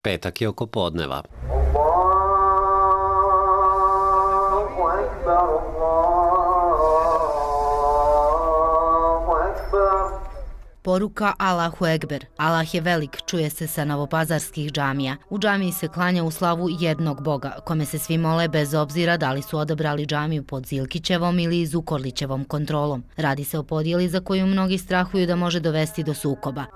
Petak je oko podneva. Poruka Allahu Ekber. Allah je velik, čuje se sa novopazarskih džamija. U džamiji se klanja u slavu jednog Boga, kome se svi mole bez obzira da li su odabrali džamiju pod Zilkićevom ili Zukorlićevom kontrolom. Radi se o podjeli za koju mnogi strahuju da može dovesti do sukoba.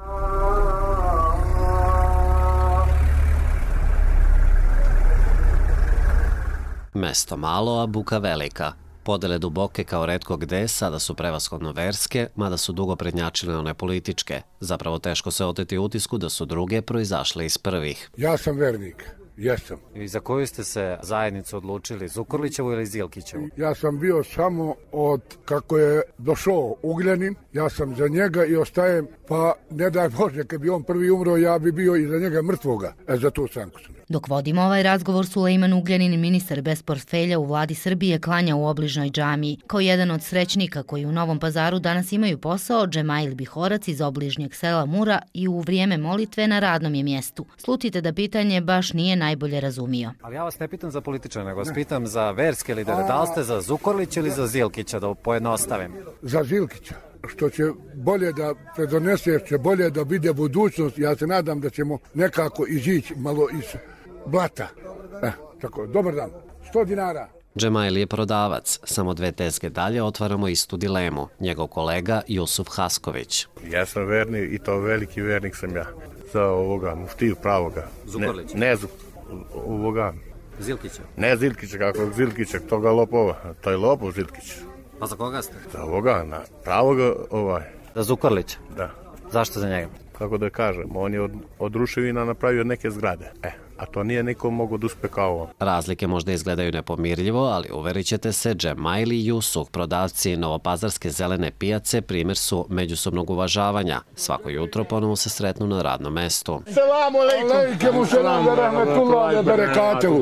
Mesto malo, a buka velika. Podele duboke kao retko gde, sada su prevashodno verske, mada su dugo prednjačile one političke. Zapravo teško se oteti utisku da su druge proizašle iz prvih. Ja sam vernik, jesam. I za koju ste se zajednicu odlučili, Zukorlićevu ili Zilkićevu? Ja sam bio samo od kako je došao Ugljanin, ja sam za njega i ostajem, pa ne daj Bože, kad bi on prvi umro, ja bi bio i za njega mrtvoga. Za tu stranku sam. Dok vodimo ovaj razgovor, Sulejman Ugljanin, ministar bez portfelja u vladi Srbije, klanja u obližnoj džamiji. Kao jedan od srećnika koji u Novom Pazaru danas imaju posao, Džemail Bihorac iz obližnjeg sela Mura i u vrijeme molitve na radnom je mjestu. Slutite da pitanje baš nije najbolje razumio. Ali ja vas ne pitam za političare, nego vas pitam za verske lidere. Da li ste za Zukorlića ili za Zilkića, da pojednostavim? Za Zilkića. Što će bolje da predonese, će bolje da vide budućnost. Ja se nadam da ćemo nekako izići malo iz blata. Tako, dobar dan. 100 dinara. Džemail je prodavac. Samo 2 tezge dalje otvaramo istu dilemu. Njegov kolega Jusuf Hasković. Ja sam verni i to veliki vernik sam ja. Za ovoga, muftiju pravoga. Zukorlića? Ne ovoga. Zilkića? Ne Zilkića, kako Zilkića, toga lopova. To je lopov Zilkić. Pa za koga ste? Za ovoga, na pravoga Za Zukorlića? Da. Zašto za njega? Kako da kažem, on je od ruševina napravio neke zgrade. A to nije niko mogo da uspe kao on. Razlike možda izgledaju nepomirljivo, ali uverit ćete se, Džemail i Jusuf, prodavci novopazarske zelene pijace, primjer su međusobnog uvažavanja. Svako jutro ponovo se sretnu na radnom mestu. Selamu alejkum, selam wa rahmetullahi wa barakatuhu.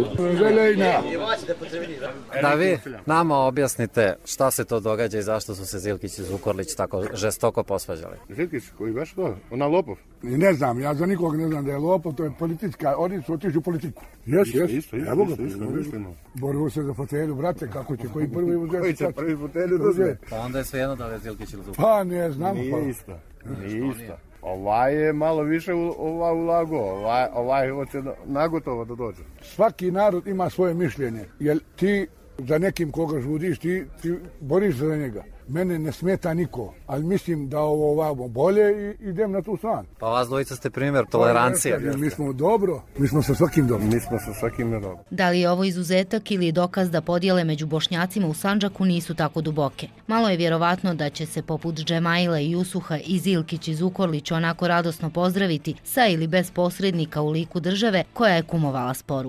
Da vi nama objasnite šta se to događa i zašto su se Zilkić i Zukorlić tako žestoko posvađali. Zilkić, koji baš to? Ona lopov? Ne znam, ja za nikog ne znam da je lopov, to je politička, oni su otišli u politiku. Isto. Borimo se za fotelju, brate, kako će koji prvi uzeti? Koji će prvi fotelju uzeti? Pa onda je sve jedno da li je Zilkić ili Zukorlić. Pa ne znam. Nije isto. Ovaj je malo više ulago, ovaj hoće nagotovo da dođe. Svaki narod ima svoje mišljenje, jer ti za nekim koga žudiš, ti boriš za njega. Mene ne smeta niko, ali mislim da ovo ovamo bolje i idem na tu stranu. Pa vas dvojica ste primjer tolerancije. Mi smo dobro, mi smo sa svakim dobro. Da li je ovo izuzetak ili dokaz da podjele među Bošnjacima u Sandžaku nisu tako duboke? Malo je vjerovatno da će se poput Džemaila i Jusuha i Zilkić i Zukorlić onako radosno pozdraviti sa ili bez posrednika u liku države koja je kumovala sporu.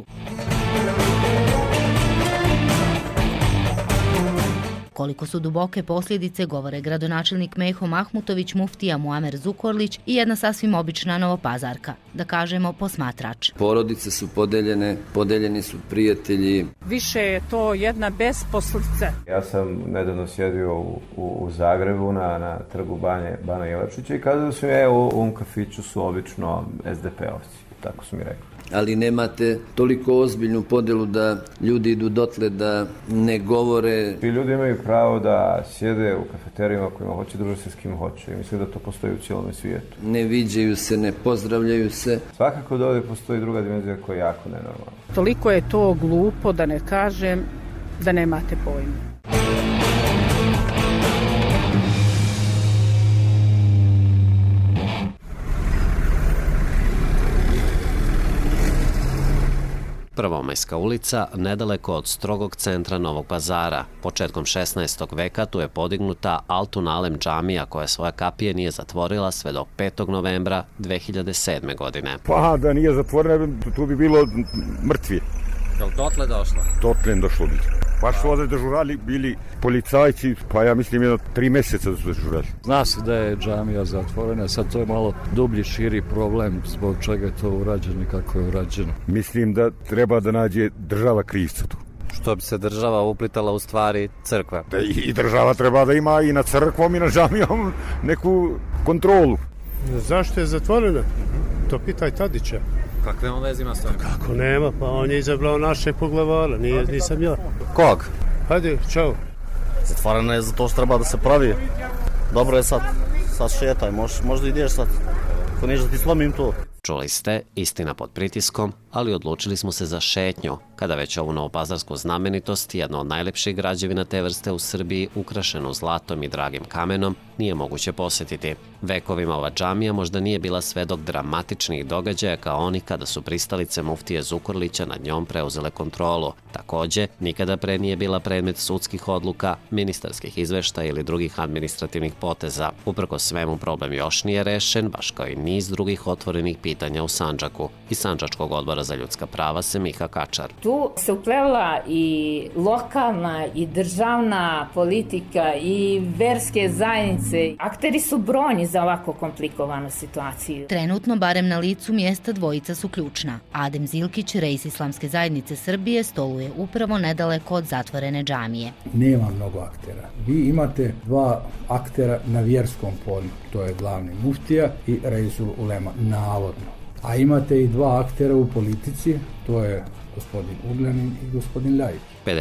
Koliko su duboke posljedice govore gradonačelnik Meho Mahmutović, muftija Muamer Zukorlić i jedna sasvim obična novopazarka, da kažemo posmatrač. Porodice su podeljene, podeljeni su prijatelji. Više je to jedna besposlica. Ja sam nedavno sjedio u Zagrebu na trgu Bana Jelačića i kazali su u ovom kafiću su obično SDP-ovci, tako su mi rekli. Ali nemate toliko ozbiljnu podjelu da ljudi idu dotle da ne govore. Ti ljudi imaju pravo da sjede u kafeterijama kojima hoće, druže se s kim hoće. I mislim da to postoji u cijelom svijetu. Ne viđaju se, ne pozdravljaju se. Svakako da ovdje postoji druga dimenzija koja je jako nenormalna. Toliko je to glupo, da ne kažem, da nemate pojma. Prvomajska ulica, nedaleko od strogog centra Novog Pazara. Početkom 16. veka tu je podignuta Altun Alem džamija koja svoje kapije nije zatvorila sve do 5. novembra 2007. godine. Pa da nije zatvorena, tu bi bilo mrtvi. Je li dotle došlo? Dotle došlo bi. Pa su ovdje dežurali bili policajci, pa ja mislim 3 mjeseca da su dežurali. Zna se da je džamija zatvorena, sad to je malo dublji, širi problem zbog čega je to urađeno i kako je urađeno. Mislim da treba da nađe država krivca tu. Što bi se država uplitala u stvari crkve? I država treba da ima i na crkvom i na džamijom neku kontrolu. Zašto je zatvorena? To pitaj Tadića. Kakve on veze ima s ovim? Kako nema, pa on je izabrao našeg poglavara, nisam ja. Kog? Hajde, čao. Zatvorena je zato što treba da se pravi. Dobro je sad šetaj, možda ideš sad. Ako neš da ti slomim to. Čuli ste, istina pod pritiskom, ali odlučili smo se za šetnju, kada već ovu novopazarsku znamenitost, jedno od najlepših građevina te vrste u Srbiji, ukrašenu zlatom i dragim kamenom, nije moguće posjetiti. Vekovima ova džamija možda nije bila svedok dramatičnih događaja kao oni kada su pristalice muftije Zukorlića nad njom preuzele kontrolu. Takođe, nikada pre nije bila predmet sudskih odluka, ministarskih izveštaja ili drugih administrativnih poteza. Uprkos svemu problem još nije rešen, baš kao i niz drugih otvorenih pitanja u Sandžaku. Iz Sandžačkog odbora za ljudska prava se Miha Kačar. Tu se uplela i lokalna i državna politika i verske zajednice. Akteri su brojni za ovako komplikovanu situaciju. Trenutno, barem na licu mjesta, dvojica su ključna. Adem Zilkić, reis Islamske zajednice Srbije, stoluje upravo nedaleko od zatvorene džamije. Nema mnogo aktera. Vi imate dva aktera na vjerskom polju, to je glavni muftija i reisul ulema, navodno. A imate i dva aktera u politici, to je gospodin Ugljanin i gospodin Ljajić.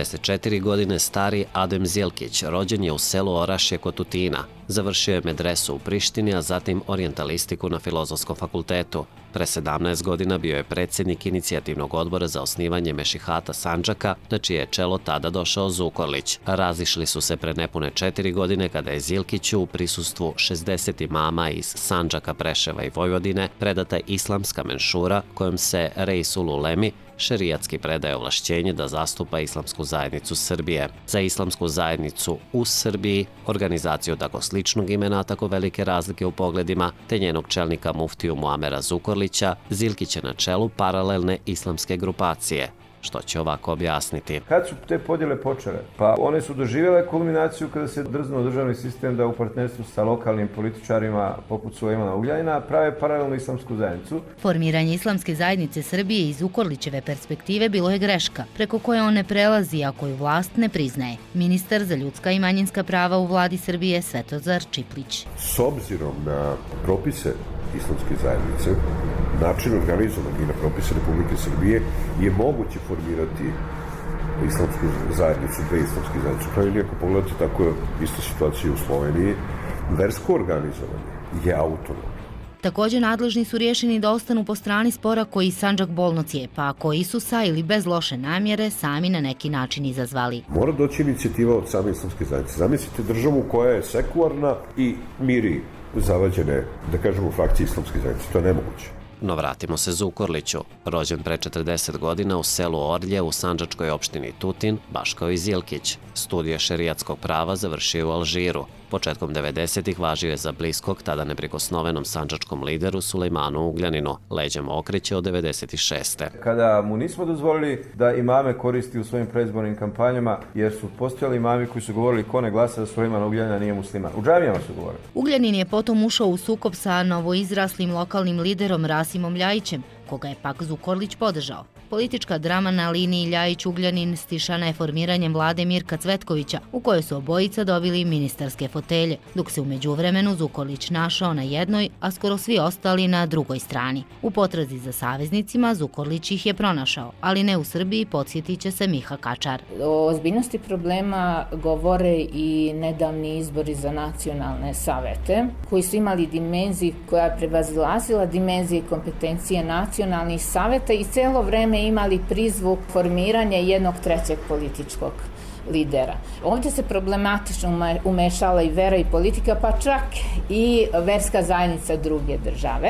54 godine stari Adem Zilkić rođen je u selu Orašje kod Tutina. Završio je medresu u Prištini, a zatim orijentalistiku na Filozofskom fakultetu. Pre 17 godina bio je predsjednik inicijativnog odbora za osnivanje Mešihata Sandžaka, na čije je čelo tada došao Zukorlić. Razišli su se pre nepune 4 godine kada je Zilkiću u prisustvu 60 imama iz Sandžaka, Preševa i Vojvodine predata islamska menšura kojom se reisul ulemi šerijatski predaje ovlašćenje da zastupa Islamsku zajednicu Srbije. Za Islamsku zajednicu u Srbiji, organizaciju tako sličnog imena, tako velike razlike u pogledima, te njenog čelnika muftiju Muamera Zukorlića, Zilkić je na čelu paralelne islamske grupacije. Što će ovako objasniti. Kad su te podjele počele? Pa one su doživjele kulminaciju kada se drznuo državni sistem da u partnerstvu sa lokalnim političarima poput Sulejmana Ugljanina prave paralelnu islamsku zajednicu. Formiranje Islamske zajednice Srbije iz Zukorlićeve perspektive bilo je greška, preko koje on ne prelazi, a koju vlast ne priznaje. Ministar za ljudska i manjinska prava u vladi Srbije Svetozar Čiplić. S obzirom na propise Islamske zajednice, način organizovanog i na propise Republike Srbije je moguće formirati Islamsku zajednicu, dve islamske zajednice. Ili ako pogledate, tako je ista situacija u Sloveniji, versko organizovanje je autonomno. Također nadležni su rješeni da ostanu po strani spora koji Sandžak bolno cijepa, a koji su sa ili bez loše namjere sami na neki način izazvali. Mora doći inicijativa od same Islamske zajednice. Zamislite državu koja je sekularna i miri zavađene, da kažemo, frakcije Islamske zajednice. To je nemoguće. No vratimo se Zukorliću. Rođen pre 40 godina u selu Orlje u sandžačkoj opštini Tutin, baš kao i Zilkić. Studije šerijatskog prava završio u Alžiru. Početkom 90-ih važio je za bliskog, tada neprikosnovenom sandžačkom lideru Sulejmanu Ugljaninu. Leđem okreće od 96. Kada mu nismo dozvolili da imame koristi u svojim predizbornim kampanjama, jer su postojali imami koji su govorili ko ne glasa za Sulejmana Ugljanina nije musliman. U džamijama su govorili. Ugljanin je potom ušao u sukob sa novoizraslim lokalnim liderom Rasimom Ljajićem, koga je pak Zukorlić podržao. Politička drama na liniji Ljajić-Ugljanin stišana je formiranjem vlade Mirka Cvetkovića, u kojoj su obojica dobili ministarske fotelje, dok se u međuvremenu Zukorlić našao na jednoj, a skoro svi ostali na drugoj strani. U potrazi za saveznicima Zukorlić ih je pronašao, ali ne u Srbiji, podsjetit će se Miha Kačar. O ozbiljnosti problema govore i nedavni izbori za nacionalne savete, koji su imali dimenziju koja je prevazilazila dimenzije i kompetencije nacionalnih saveta i celo vreme imali prizvuk formiranja jednog trećeg političkog lidera. Ovdje se problematično umešala i vera i politika, pa čak i verska zajednica druge države.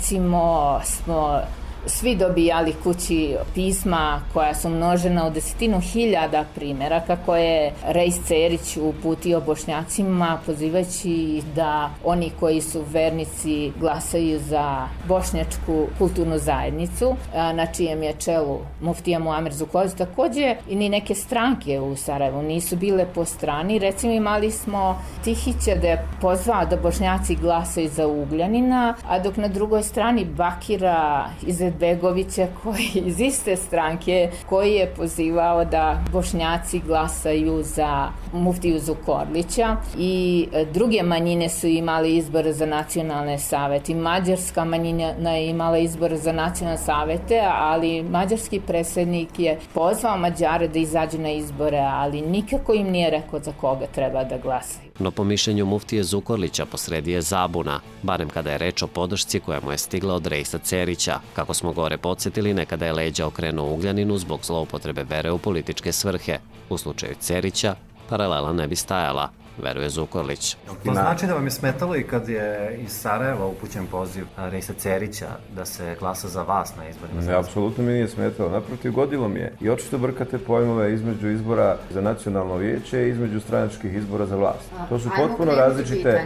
Recimo smo svi dobijali kući pisma koja su množena u 10.000 primjeraka koje je Rejs Cerić uputio Bošnjacima pozivajući da oni koji su vernici glasaju za bošnjačku kulturnu zajednicu na čijem je čelu muftija Muamer Zukorlić. Također i ni neke stranke u Sarajevu nisu bile po strani. Recimo imali smo Tihića da je pozvao da Bošnjaci glasaju za Ugljanina, a dok na drugoj strani Bakira Izetbegovića Begovića koji iz iste stranke koji je pozivao da Bošnjaci glasaju za muftiju Zukorlića i druge manjine su imali izbore za nacionalne savete. Mađarska manjina je imala izbore za nacionalne savete, ali mađarski predsjednik je pozvao Mađare da izađu na izbore, ali nikako im nije rekao za koga treba da glasaju. No po mišljenju muftije Zukorlića posredi je zabuna, barem kada je reč o podršci koja mu je stigla od Rejsa Cerića. Kako smo gore podsjetili, nekada je leđa okrenuo Ugljaninu zbog zloupotrebe vere u političke svrhe. U slučaju Cerića, paralela ne bi stajala, veruje Zukorlić. To znači da vam je smetalo i kad je iz Sarajeva upućen poziv Rejsa Cerića da se glasa za vas na izborima? Ne, apsolutno mi nije smetalo. Naprotiv, godilo mi je. I očito brkate pojmove između izbora za nacionalno vijeće i između stranačkih izbora za vlast. To su potpuno različite...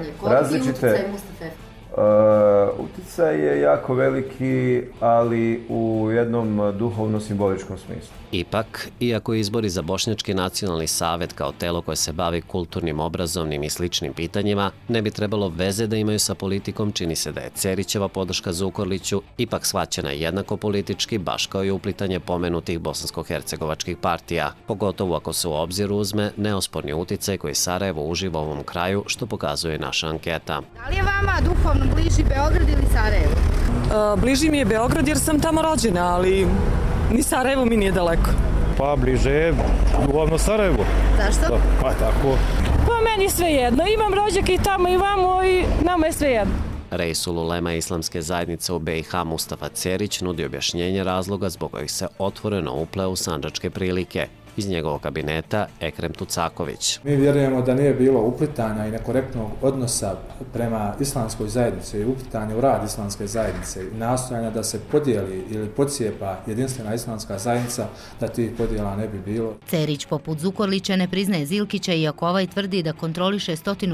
Uticaj je jako veliki, ali u jednom duhovno-simboličkom smislu. Ipak, iako izbori za Bošnjački nacionalni savet kao telo koje se bavi kulturnim, obrazovnim i sličnim pitanjima ne bi trebalo veze da imaju sa politikom, čini se da je Cerićeva podrška Zukorliću ipak shvaćena jednako politički, baš kao i uplitanje pomenutih bosansko-hercegovačkih partija, pogotovo ako se u obzir uzme neosporni uticaj koji Sarajevo uživa u ovom kraju, što pokazuje naša anketa. Da li je vama duhovno bliži Beograd ili Sarajevo? Bliži mi je Beograd jer sam tamo rođena, ali ni Sarajevo mi nije daleko. Pa bliže je duhovno Sarajevo. Zašto? Pa tako. Pa meni sve jedno. Imam rođake i tamo i vamo i nama je sve jedno. Reisul ulema Islamske zajednice u BiH Mustafa Cerić nudi objašnjenje razloga zbog kojih se otvoreno upleo u sandžačke prilike. Iz njegovog kabineta Ekrem Tucaković. Mi vjerujemo da nije bilo uplitanja i nekorektnog odnosa prema islamskoj zajednici i uplitanja u rad islamske zajednice i nastojanja da se podijeli ili podcijepa jedinstvena islamska zajednica, da tih podijela ne bi bilo. Cerić poput Zukorlića ne priznaje Zilkića, iako ovaj tvrdi da kontroliše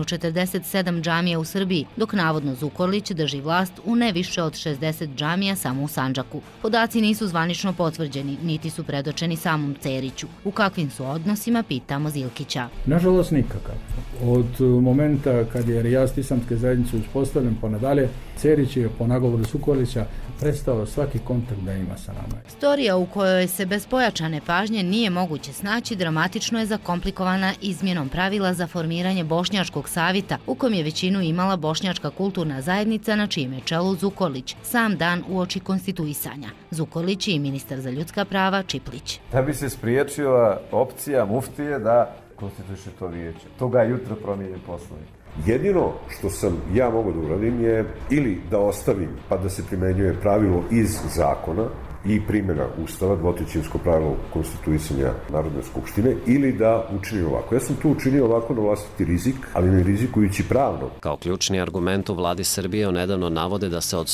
147 džamija u Srbiji, dok navodno Zukorlić drži vlast u ne više od 60 džamija samo u Sandžaku. Podaci nisu zvanično potvrđeni, niti su predočeni samom Ceriću. U kakvim su odnosima, pitamo Zilkića. Nažalost nikakav. Od momenta kad je Rijast islamske zajednice uspostavljen pa nadalje, Cerić je po nagovoru Zukorlića prestao svaki kontakt da ima sa nama. Storija u kojoj se bez pojačane pažnje nije moguće snaći dramatično je zakomplikovana izmjenom pravila za formiranje Bošnjačkog savjeta, u kom je većinu imala Bošnjačka kulturna zajednica na čijem je čelu Zukorlić, sam dan uoči konstituisanja. Zukorlić i ministar za ljudska prava Čiplić. Da bi se spriječila opcija muftije da konstituiše to vijeće. Toga je jutro promijenjen Poslovnik. Jedino što sam ja mogu da uradim je ili da ostavim pa da se primenjuje pravilo iz zakona i primjena Ustava, dvotrećinsko pravilo konstituisanja Narodne skupštine, ili da učinim ovako. Ja sam tu učinio ovako na vlastiti rizik, ali ne rizikujući pravno. Kao ključni argument u vladi Srbije nedavno navode da se od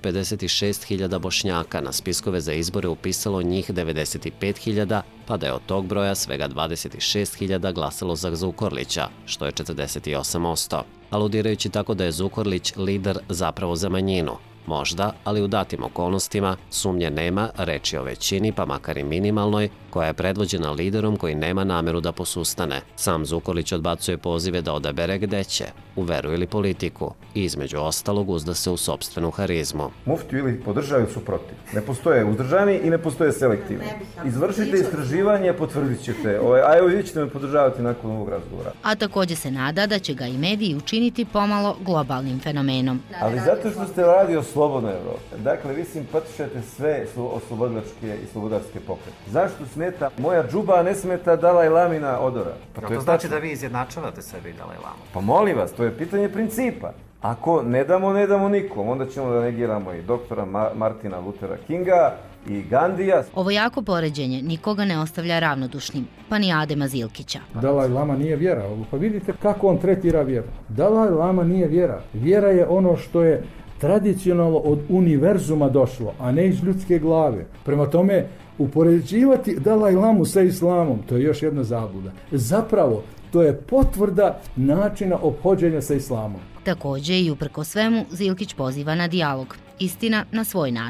156.000 Bošnjaka na spiskove za izbore upisalo njih 95.000, pa da je od tog broja svega 26.000 glasalo za Zukorlića, što je 48%. Aludirajući tako da je Zukorlić lider zapravo za manjinu. Možda, ali u datim okolnostima, sumnje nema, reč je o većini, pa makar i minimalnoj, koja je predvođena liderom koji nema nameru da posustane. Sam Zukorlić odbacuje pozive da odabere gde će, u veru ili politiku, i između ostalog uzda se u sopstvenu harizmu. Muftiju ili podržaju su protiv. Ne postoje uzdržani i ne postoje selektivni. Izvršite istraživanje, potvrdit ćete. A evo vi ćete me podržavati nakon ovog razgovora. A također se nada da će ga i mediji učiniti pomalo globalnim fenomenom. Ali zato što ste radio slobodnoj Evropi. Dakle, vi simpatišete sve oslobodilačke i slobodarske pokrete. Zašto smeta moja džuba, a ne smeta Dalaj Lamina odora? Pa to znači da vi izjednačavate sebe i Dalaj Lamu. Pa molim vas, to je pitanje principa. Ako ne damo nikom, onda ćemo da negiramo i doktora Martina Luthera Kinga i Gandija. Ovo jako poređenje nikoga ne ostavlja ravnodušnim, pa ni Adema Zilkića. Dalaj Lama nije vjera. Pa vidite kako on tretira vjeru. Dalaj Lama nije vjera. Vjera je ono što je tradicionalno od univerzuma došlo, a ne iz ljudske glave. Prema tome, upoređivati Dalaj Lamu sa islamom, to je još jedna zabluda. Zapravo, to je potvrda načina ophođenja sa islamom. Također i uprko svemu, Zilkić poziva na dijalog. Istina na svoj način.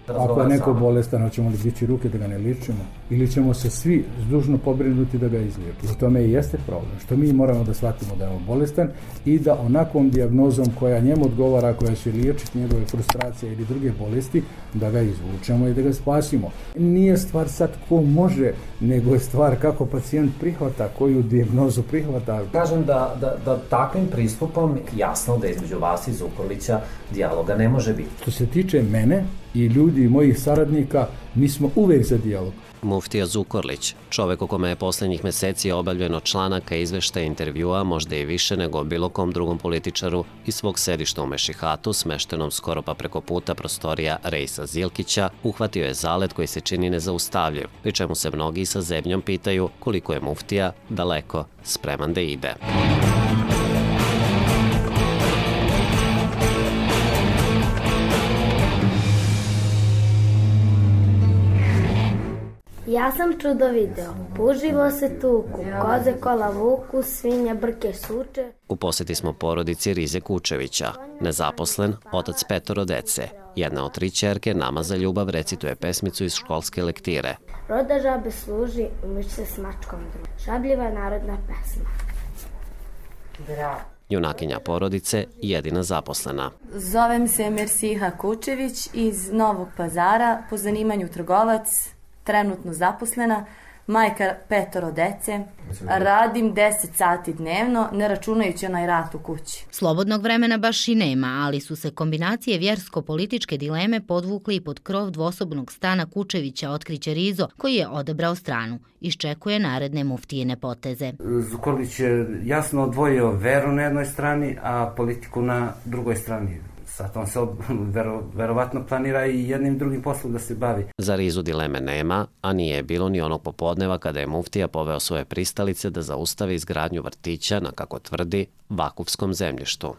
Ako je neko bolestan, hoćemo li dići ruke da ga ne ličimo? Ili ćemo se svi zdušno pobrinuti da ga izliječimo? U tome i jeste problem, što mi moramo da shvatimo da je on bolestan i da onakvom dijagnozom koja njemu odgovara, koja će liječiti njegove frustracije ili druge bolesti, da ga izvučemo i da ga spasimo. Nije stvar sad ko može, nego je stvar kako pacijent prihvata, koju dijagnozu prihvata. Kažem da takvim pristupom jasno da između vas i Zukorlića dijaloga ne može biti. Što se tiče mene i ljudi, mojih saradnika, mi smo uvek za dijalog. Muftija Zukorlić, čovek o kome je poslednjih meseci obavljeno članaka, izveštaja, intervjua, možda i više nego bilo kom drugom političaru iz svog sedišta u Mešihatu, smeštenom skoro pa preko puta prostorija Rejsa Zilkića, uhvatio je zalet koji se čini nezaustavljiv, pri čemu se mnogi sa zebnjom pitaju koliko je muftija daleko spreman da ide. Ja sam čudo video, uživo se tuku, koze kola vuku, svinja brke suče. U poseti smo porodici Rize Kučevića, nezaposlen, otac 5 dece. Jedna od 3 ćerke nama za ljubav recituje pesmicu iz školske lektire. Roda žabe služi, umiš se s mačkom druži. Šabljiva narodna pesma. Bravo. Junakinja porodice, jedina zaposlena. Zovem se Mersiha Kučević iz Novog Pazara, po zanimanju trgovac, trenutno zaposlena, majka 5 dece, radim 10 sati dnevno, ne računajući onaj rat u kući. Slobodnog vremena baš i nema, ali su se kombinacije vjersko-političke dileme podvukli pod krov dvosobnog stana Kučevića, otkriće Rizo, koji je odabrao stranu. Iščekuje naredne muftijine poteze. Zukorlić je jasno odvojio veru na jednoj strani, a politiku na drugoj strani. Sad on se verovatno planira i jednim drugim poslom da se bavi. Za Rizu dileme nema, a nije bilo ni onog popodneva kada je muftija poveo svoje pristalice da zaustave izgradnju vrtića na, kako tvrdi, vakufskom zemljištu.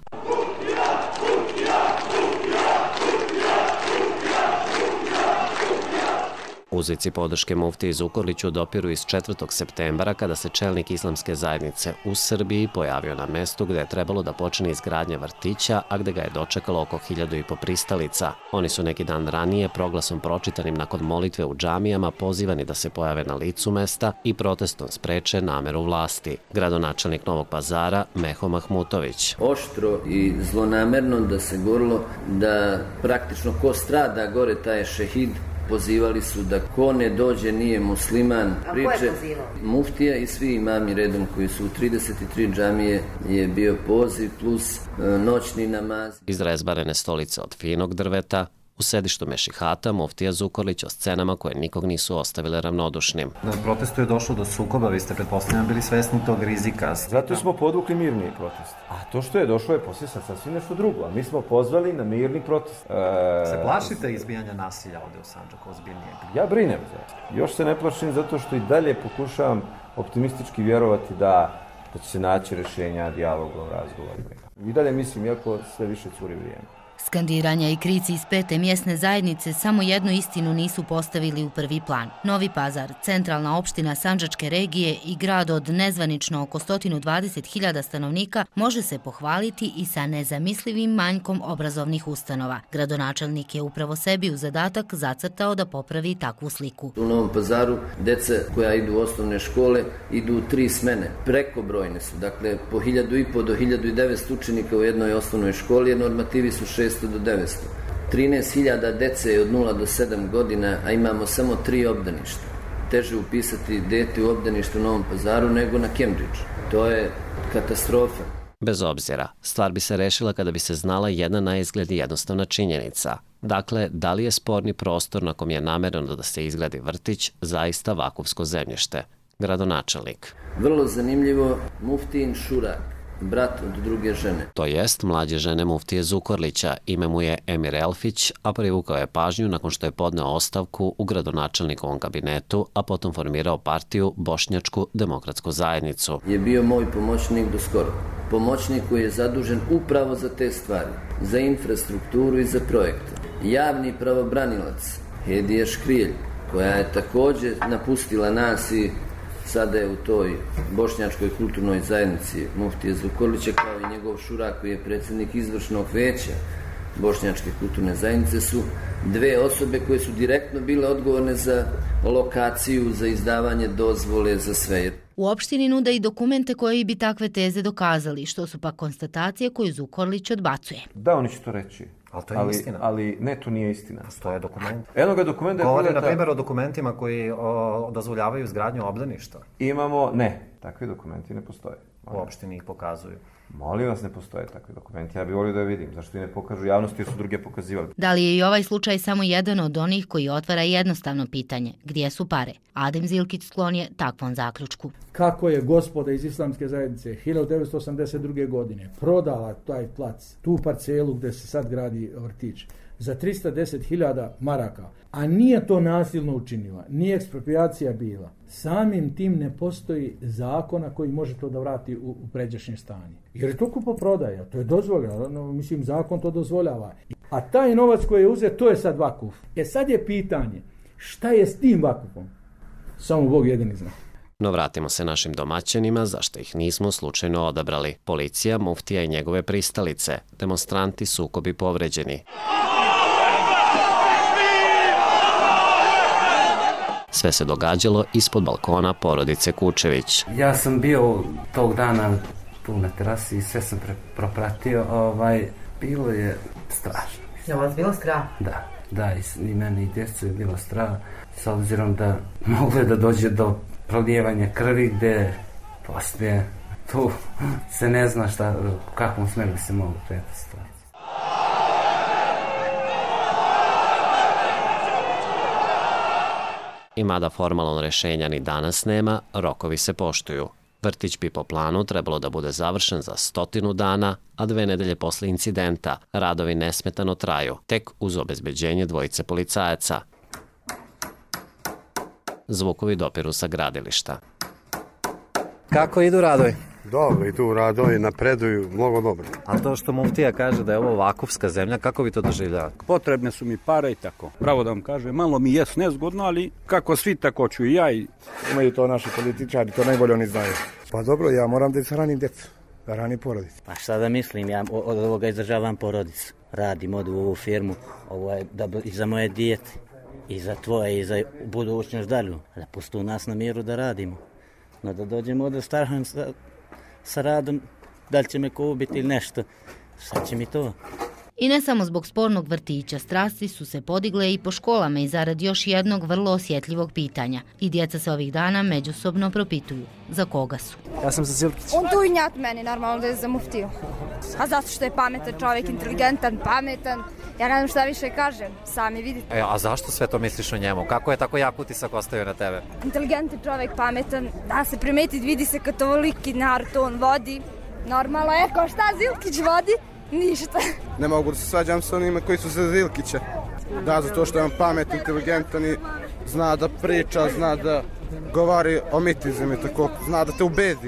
Uzvici podrške muftiji Zukorliću dopiru iz 4. septembra kada se čelnik islamske zajednice u Srbiji pojavio na mestu gde je trebalo da počne izgradnja vrtića, a gde ga je dočekalo oko 1500 pristalica. Oni su neki dan ranije proglasom pročitanim nakon molitve u džamijama pozivani da se pojave na licu mesta i protestom spreče nameru vlasti. Gradonačelnik Novog Pazara Meho Mahmutović. Oštro i zlonamerno da se govorilo da praktično ko strada gore taj je šehid. Pozivali su da ko ne dođe nije musliman. A ko je pozivao? Muftija i svi imami redom koji su u 33 džamije je bio poziv plus noćni namaz. Iz rezbarene stolice od finog drveta, u sedištu Mešihata, muftija Zukorlić o scenama koje nikog nisu ostavile ravnodušnim. Na protestu je došlo do sukoba, vi ste pretpostavljeno bili svesni tog rizika. Zato smo podvukli mirni protest. A to što je došlo je poslije sad sasvim nešto drugo. A mi smo pozvali na mirni protest. Se plašite izbijanja nasilja ovde u Sandžaku ozbiljnije? Ja brinem za to. Još se ne plašim zato što i dalje pokušavam optimistički vjerovati da će se naći rješenja dijalogom, razgovorima. I dalje mislim, iako sve više curi vrijeme. Skandiranja i krici iz 5. mjesne zajednice samo jednu istinu nisu postavili u prvi plan. Novi Pazar, centralna opština Sandžačke regije i grad od nezvanično oko 120.000 stanovnika, može se pohvaliti i sa nezamislivim manjkom obrazovnih ustanova. Gradonačelnik je upravo sebi u zadatak zacrtao da popravi takvu sliku. U Novom Pazaru deca koja idu u osnovne škole idu u 3 smene. Prekobrojne su, dakle po 1500 do 1900 učenika u jednoj osnovnoj školi, jer normativi su 600 do 900. 13.000 dece je od 0 do 7 godina, a imamo samo 3 obdaništa. Teže upisati dete u obdaništu u Novom Pazaru nego na Kembridžu. To je katastrofa. Bez obzira, stvar bi se rešila kada bi se znala jedna na izgled jednostavna činjenica. Dakle, da li je sporni prostor na kom je namereno da se izgradi vrtić zaista vakufsko zemljište? Gradonačelnik. Vrlo zanimljivo, muftijin šurak, brat od druge žene. To jest mlađe žene muftije Zukorlića, ime mu je Emir Elfić, a privukao je pažnju nakon što je podneo ostavku u gradonačelnikovom kabinetu, a potom formirao partiju Bošnjačku demokratsku zajednicu. Je bio moj pomoćnik do skoro. Pomoćnik koji je zadužen upravo za te stvari, za infrastrukturu i za projekte. Javni pravobranilac Hedija Škrijelj, koja je također napustila nas i sada je u toj Bošnjačkoj kulturnoj zajednici muftije Zukorlića, kao i njegov šurak koji je predsjednik izvršnog veća bošnjačke kulturne zajednice su dve osobe koje su direktno bile odgovorne za lokaciju, za izdavanje dozvole, za sve. U opštini nude i dokumente koji bi takve teze dokazali, što su pa konstatacije koju Zukorlić odbacuje. Da, oni će to reći. Ali to je istina. Ali ne, to nije istina. To je dokument. Eno ga dokumenta je govori, na primjer, o dokumentima koji dozvoljavaju izgradnju obdaništa. Imamo, ne, takvi dokumenti ne postoje. U opštini ih pokazuju. Molim vas, ne postoje takvi dokumenti. Ja bih volio da je vidim. Zašto i ne pokažu javnosti jer su druge pokazivali? Da li je i ovaj slučaj samo jedan od onih koji otvara jednostavno pitanje? Gdje su pare? Adem Zilkić sklon je takvom zaključku. Kako je gospoda iz Islamske zajednice 1982. godine prodala taj plac, tu parcelu gdje se sad gradi vrtić, za 310.000 maraka, a nije to nasilno učinila, nije ekspropriacija bila. Samim tim ne postoji zakona koji može to da vrati u pređašnje stanje. Jer je to kupoprodaja, to je dozvoljeno, mislim zakon to dozvoljava. A taj novac koji je uzet, to je sad vakuf. Sad je pitanje, šta je s tim vakufom? Samo Bog jedini zna. No vratimo se našim domaćanima, zašto ih nismo slučajno odabrali. Policija, muftija i njegove pristalice, demonstranti, sukobi, povređeni. Sve se događalo ispod balkona porodice Kučević. Ja sam bio tog dana tu na terasi i sve sam propratio. Bilo je strašno. Je vas bilo strah? Da, i meni i djecu je bilo strah. S obzirom da moglo je da dođe do prolijevanja krvi gdje poslije tu se ne zna u kakvom smeru bi se moglo kretati situacija. I mada formalno rešenja ni danas nema, rokovi se poštuju. Vrtić bi po planu trebalo da bude završen za 100 dana, a 2 nedelje posle incidenta radovi nesmetano traju, tek uz obezbeđenje dvojice policajaca. Zvukovi dopiru sa gradilišta. Kako idu radovi? Dobro, i tu radovi napreduju, mnogo dobro. A to što muftija kaže da je ovo vakufska zemlja, kako vi to doživljavate? Potrebne su mi pare i tako. Pravo da vam kažem, malo mi jest nezgodno, ali kako svi tako ću i ja. Imaju to naši političari, to najbolje oni znaju. Pa dobro, ja moram da hranim djecu, da hranim porodicu. Pa šta da mislim, ja od ovoga izdržavam porodicu. Radim, odu u ovu firmu, ovo je i za moje dijete, i za tvoje, i za budućnost dalju. Da pustu nas na miru da radimo. No da dođemo da starham sa radom, da li će me ko ubiti ili nešto, šta će mi to? I ne samo zbog spornog vrtića, strasti su se podigle i po školama i zarad još jednog vrlo osjetljivog pitanja. I djeca se ovih dana međusobno propituju. Za koga su? Ja sam za Zilkić. On tu i njat meni, normalno da je za muftiju. A zato što je pametan čovjek, inteligentan, pametan. Ja ne znam šta više kažem, sami vidite. A zašto sve to misliš o njemu? Kako je tako jak utisak ostavio na tebe? Inteligentan čovjek, pametan, da se primeti, vidi se kad ovoliki narod to on vodi. Normalno je, ko šta Zilkić vodi? Ništa. Ne mogu da se svađam sa onima koji su za Zilkića. Da, zato što je on pametan, inteligentan i zna da priča, zna da govori o mitizima i tako, zna da te ubedi.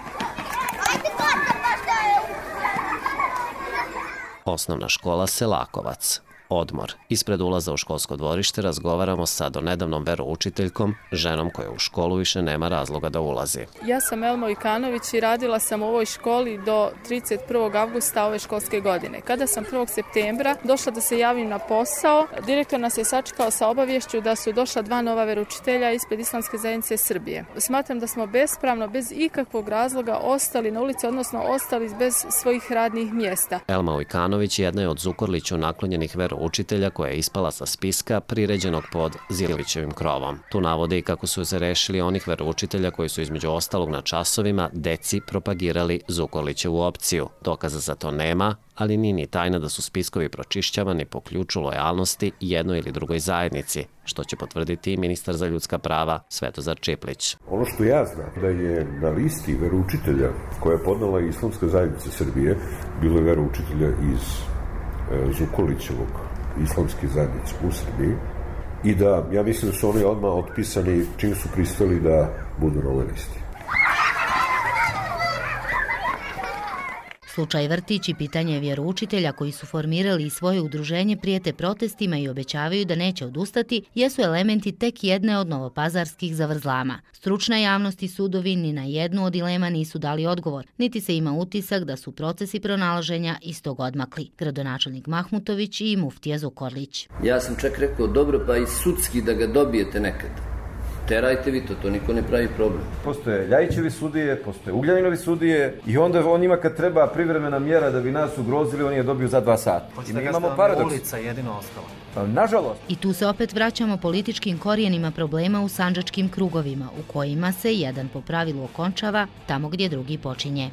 Osnovna škola Selakovac. Odmor. Ispred ulaza u školsko dvorište razgovaramo sa donedavnom veroučiteljkom, ženom koja u školu više nema razloga da ulazi. Ja sam Elma Ujkanović i radila sam u ovoj školi do 31. avgusta ove školske godine. Kada sam 1. septembra došla da se javim na posao, direktor nas je sačekao sa obavješću da su došla 2 nova veroučitelja ispred Islamske zajednice Srbije. Smatram da smo bespravno, bez ikakvog razloga ostali na ulici, odnosno ostali bez svojih radnih mjesta. Elma Ujkanović jedna je od Zukorliću naklonjenih veroučitelja koja je ispala sa spiska priređenog pod Zilovićevim krovom. Tu navode i kako su se rešili onih veroučitelja koji su između ostalog na časovima deci propagirali Zukorlićevu opciju. Dokaza za to nema, ali nije ni tajna da su spiskovi pročišćavani po ključu lojalnosti jednoj ili drugoj zajednici, što će potvrditi i ministar za ljudska prava Svetozar Čiplić. Ono što ja znam da je na listi veroučitelja koja je podnela Islamska zajednica Srbije bilo je veroučitelja iz Zukorlićevog Islamske zajednice u Srbiji i da, ja mislim da su oni odmah otpisani čim su pristali da budu na ovoj listi. Slučaj Vrtić i pitanje vjeroučitelja koji su formirali svoje udruženje prijete protestima i obećavaju da neće odustati jesu elementi tek jedne od novopazarskih zavrzlama. Stručna javnost i sudovi ni na jednu od dilema nisu dali odgovor, niti se ima utisak da su procesi pronalaženja istog odmakli. Gradonačelnik Mahmutović i muftija Zukorlić. Ja sam čak rekao, dobro, pa i sudski da ga dobijete nekad. Terajte vi to niko ne pravi problem. Postoje Ljajićevi sudije, postoje Ugljaninovi sudije i onda on njima kad treba privremena mjera da bi nas ugrozili, oni je dobiju za 2 sata. I mi imamo paradoks. Ulica jedino ostala. Nažalost. I tu se opet vraćamo političkim korijenima problema u sandžačkim krugovima, u kojima se jedan po pravilu okončava tamo gdje drugi počinje.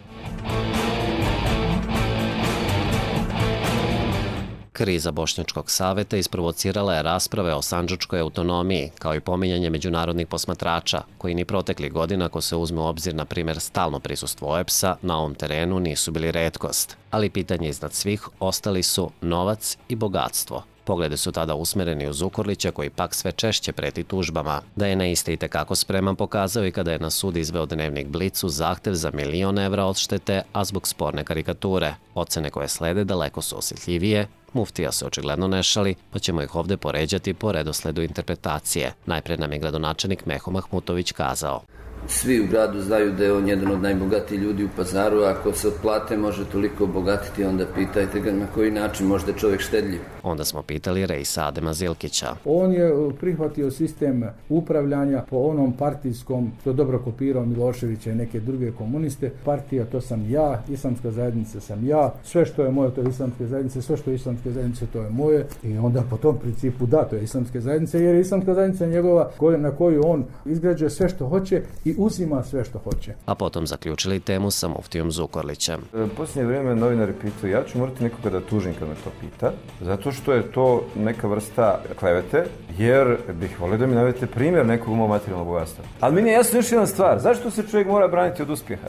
Kriza Bošnjačkog saveta isprovocirala je rasprave o sandžačkoj autonomiji, kao i pominjanje međunarodnih posmatrača, koji ni proteklih godina, ako se uzme u obzir, na primjer, stalno prisustvo OEBS-a, na ovom terenu nisu bili retkost. Ali pitanje iznad svih ostali su novac i bogatstvo. Poglede su tada usmereni u Zukorlića, koji pak sve češće preti tužbama. Da je na iste i tekako spreman pokazao i kada je na sud izveo dnevnik Blicu zahtev za 1 milion evra odštete, a zbog sporne karikature. Ocene koje slede daleko su osjetljivije. Muftija se očigledno ne šali, pa ćemo ih ovdje poređati po redosledu interpretacije. Najpred nam je gradonačelnik Meho Mahmutović kazao. Svi u gradu znaju da je on jedan od najbogatijih ljudi u Pazaru, a ako se od plate može toliko obogatiti, onda pitajte ga na koji način možda čovjek štedljiv. Onda smo pitali Reisa Adema Zilkića. On je prihvatio sistem upravljanja po onom partijskom, što je dobro kopirao Miloševića i neke druge komuniste. Partija, to sam ja, islamska zajednica sam ja, sve što je moje to je islamske zajednice, sve što je islamske zajednice to je moje. I onda po tom principu da, to je islamske zajednice, jer je islamska zajednica njegova na koju on izgrađuje sve što hoće i uzima sve što hoće. A potom zaključili temu sa muftijom Zukorlićem. Posljednje vrijeme novinari pitaju, ja ću morati nekoga da tužim kad me to pita, zato što je to neka vrsta klevete, jer bih volio da mi navedete primjer nekog mog materijalnog bogatstva. Ali mi nije jasno još jedna stvar, zašto se čovjek mora braniti od uspjeha?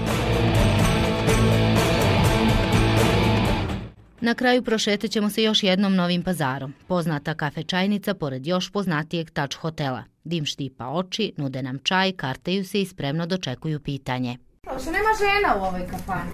Na kraju prošetat ćemo se još jednom Novim Pazarom. Poznata kafe čajnica pored još poznatijeg Tač hotela. Dim štipa oči, nude nam čaj, kartaju se i spremno dočekuju pitanje. Što nema žena u ovoj kafani?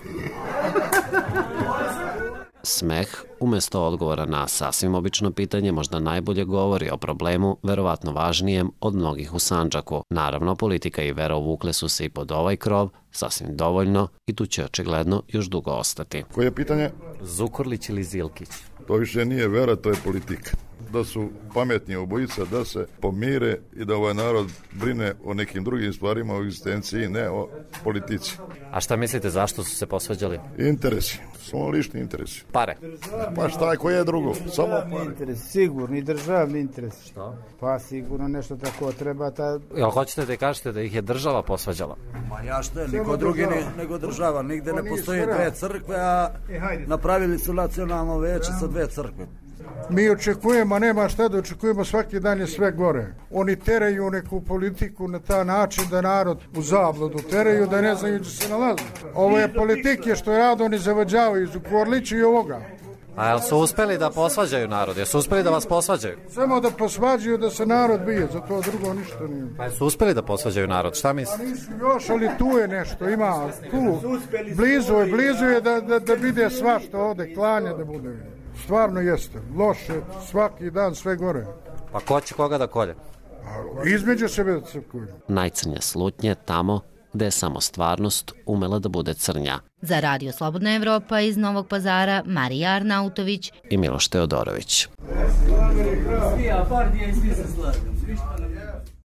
Smeh, umjesto odgovora na sasvim obično pitanje, možda najbolje govori o problemu, verovatno važnijem od mnogih u Sandžaku. Naravno, politika i vera uvukle su se i pod ovaj krov, sasvim dovoljno, i tu će očigledno još dugo ostati. Koje je pitanje? Zukorlić ili Zilkić? To više nije vera, to je politika. Da su pametni obojica, da se pomire i da ovaj narod brine o nekim drugim stvarima u egzistenciji, ne o politici. A šta mislite, zašto su se posvađali? Interesi, samo lični interesi. Pare? Pa šta, koje je drugo? Samo pare. Interes, sigurni državni interes. Što? Pa sigurno nešto tako treba. Jel hoćete da kažete da ih je država posvađala? Ma ja što je, niko drugi nego država. Nigde ne postoje 2 crkve, a napravili su nacionalno veće sa 2 crkve. Mi očekujemo, nema šta da očekujemo, svaki dan je sve gore. Oni teraju neku politiku na ta način da narod u zabludu teraju, da ne znaju gdje se nalazi. Ovo je politike što rado oni zavađavaju iz Zukorlića i ovoga. A jel su uspjeli da posvađaju narod? Jel su uspjeli da vas posvađaju? Samo da posvađaju, da se narod bije, za to drugo ništa nije. Pa su uspjeli da posvađaju narod, šta misli? Pa nisu još, ali tu je nešto, ima tu, blizu je da vide sva što ovde, klanja da bude. Stvarno jeste, loše, svaki dan sve gore. Pa ko će koga da kolje? Između sebe da crkuju. Najcrnje slutnje tamo gde je samo stvarnost umela da bude crnja. Za Radio Slobodna Evropa iz Novog Pazara, Marija Arnautović i Miloš Teodorović.